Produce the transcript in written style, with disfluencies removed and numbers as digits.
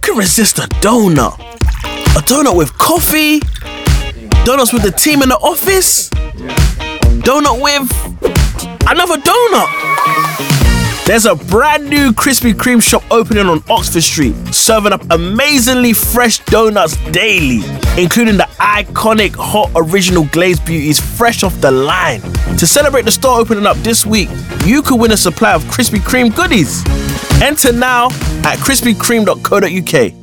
can resist a donut? A donut with coffee? Donuts with the team in the office? Donut with another donut? There's a brand new Krispy Kreme shop opening on Oxford Street, serving up amazingly fresh donuts daily, including the iconic hot original glazed beauties fresh off the line. To celebrate the store opening up this week, you could win a supply of Krispy Kreme goodies. Enter now at krispykreme.co.uk.